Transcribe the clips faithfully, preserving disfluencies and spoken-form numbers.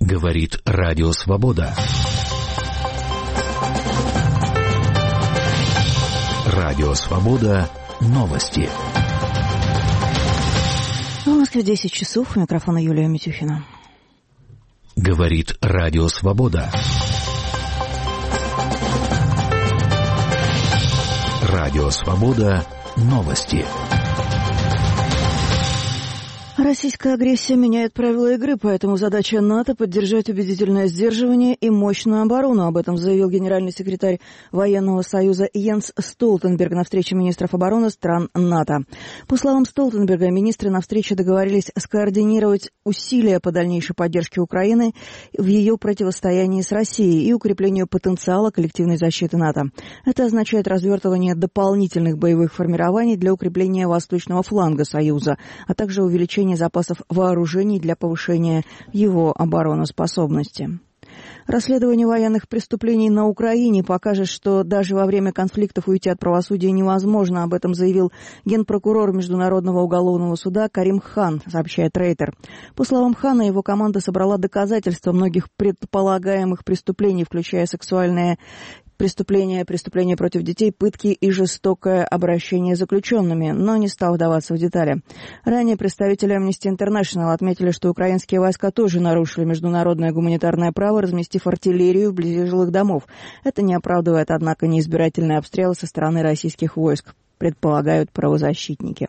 Говорит Радио Свобода. Радио Свобода. Новости. В Москве десять часов. У микрофона Юлия Митюхина. Говорит Радио Свобода. Радио Свобода. Новости. Российская агрессия меняет правила игры, поэтому задача НАТО — поддержать убедительное сдерживание и мощную оборону. Об этом заявил генеральный секретарь Военного союза Йенс Столтенберг на встрече министров обороны стран НАТО. По словам Столтенберга, министры на встрече договорились скоординировать усилия по дальнейшей поддержке Украины в ее противостоянии с Россией и укреплению потенциала коллективной защиты НАТО. Это означает развертывание дополнительных боевых формирований для укрепления восточного фланга Союза, а также увеличение запасов вооружений для повышения его обороноспособности. Расследование военных преступлений на Украине покажет, что даже во время конфликтов уйти от правосудия невозможно. Об этом заявил генпрокурор Международного уголовного суда Карим Хан, сообщает Рейтер. По словам Хана, его команда собрала доказательства многих предполагаемых преступлений, включая сексуальное преступления, преступления против детей, пытки и жестокое обращение с заключенными, но не стал вдаваться в детали. Ранее представители Amnesty International отметили, что украинские войска тоже нарушили международное гуманитарное право, разместив артиллерию вблизи жилых домов. Это не оправдывает, однако, неизбирательные обстрелы со стороны российских войск, предполагают правозащитники.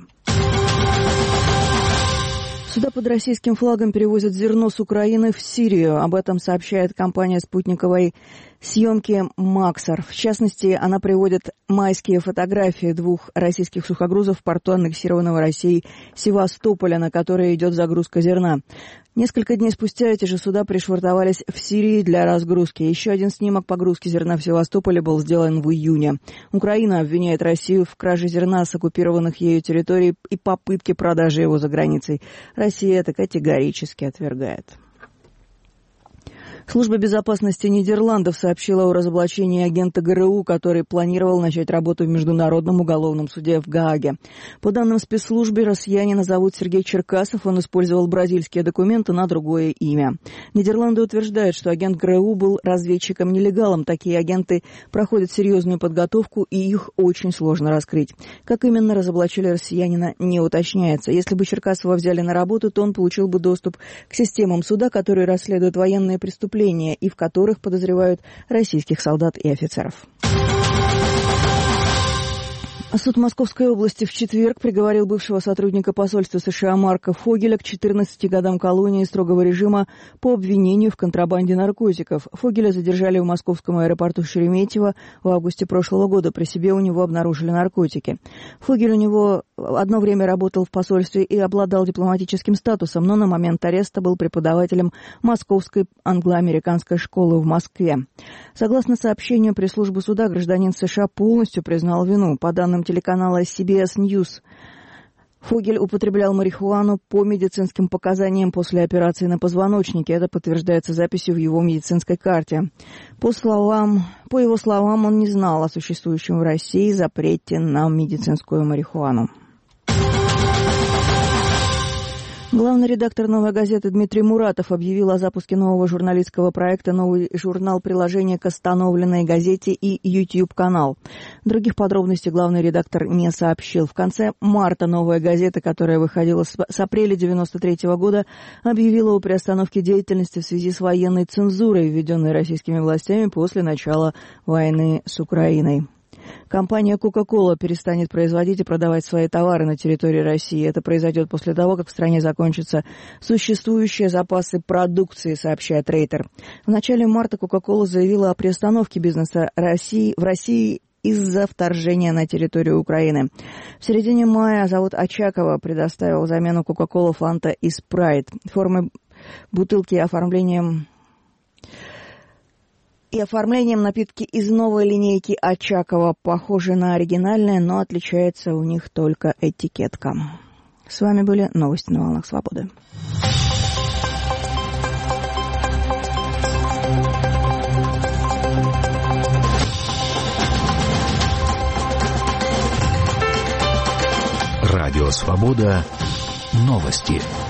Сюда под российским флагом перевозят зерно с Украины в Сирию. Об этом сообщает компания спутниковой съемки «Максар». В частности, она приводит майские фотографии двух российских сухогрузов в порту аннексированного Россией Севастополя, на которые идет загрузка зерна. Несколько дней спустя эти же суда пришвартовались в Сирии для разгрузки. Еще один снимок погрузки зерна в Севастополе был сделан в июне. Украина обвиняет Россию в краже зерна с оккупированных ею территорий и попытке продажи его за границей. Россия это категорически отвергает. Служба безопасности Нидерландов сообщила о разоблачении агента ГРУ, который планировал начать работу в Международном уголовном суде в Гааге. По данным спецслужбы, россиянина зовут Сергей Черкасов, он использовал бразильские документы на другое имя. Нидерланды утверждают, что агент ГРУ был разведчиком-нелегалом. Такие агенты проходят серьезную подготовку, и их очень сложно раскрыть. Как именно разоблачили россиянина, не уточняется. Если бы Черкасова взяли на работу, то он получил бы доступ к системам суда, которые расследуют военные преступления, и в которых подозревают российских солдат и офицеров. Суд Московской области в четверг приговорил бывшего сотрудника посольства США Марка Фогеля к четырнадцати годам колонии строгого режима по обвинению в контрабанде наркотиков. Фогеля задержали в московском аэропорту Шереметьево в августе прошлого года. При себе у него обнаружили наркотики. Фогель у него одно время работал в посольстве и обладал дипломатическим статусом, но на момент ареста был преподавателем Московской англо-американской школы в Москве. Согласно сообщению пресс-службы суда, гражданин США полностью признал вину. По данным телеканала си би эс News, Фогель употреблял марихуану по медицинским показаниям после операции на позвоночнике. Это подтверждается записью в его медицинской карте. По словам, по его словам, он не знал о существующем в России запрете на медицинскую марихуану. Главный редактор «Новой газеты» Дмитрий Муратов объявил о запуске нового журналистского проекта «Новый журнал. Приложение к остановленной газете» и YouTube-канал. Других подробностей главный редактор не сообщил. В конце марта «Новая газета», которая выходила с апреля девяносто третьего года, объявила о приостановке деятельности в связи с военной цензурой, введенной российскими властями после начала войны с Украиной. Компания Coca-Cola перестанет производить и продавать свои товары на территории России. Это произойдет после того, как в стране закончатся существующие запасы продукции, сообщает Рейтер. В начале марта Coca-Cola заявила о приостановке бизнеса России, в России из-за вторжения на территорию Украины. В середине мая завод Очаково предоставил замену Coca-Cola, Fanta и Sprite. Формы бутылки и оформлением... И оформлением напитки из новой линейки Очакова похожи на оригинальные, но отличается у них только этикетка. С вами были новости на волнах свободы. Радио Свобода. Новости.